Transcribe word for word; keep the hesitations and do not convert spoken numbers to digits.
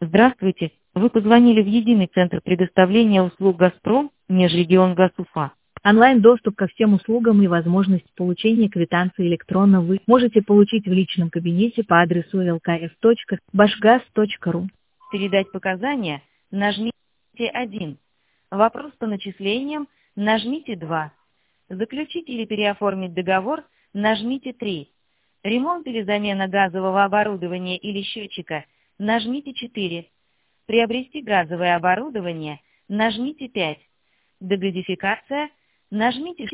Здравствуйте. Вы позвонили в единый центр предоставления услуг «Газпром», Межрегионгаз Уфа. Онлайн-доступ ко всем услугам и возможность получения квитанции электронно вы можете получить в личном кабинете по адресу эл ка эф точка башгаз точка ру. Передать показания нажмите один. Вопрос по начислениям нажмите два. Заключить или переоформить договор нажмите три. Ремонт или замена газового оборудования или счетчика нажмите четыре. Приобрести газовое оборудование нажмите пять. Дегазификация нажмите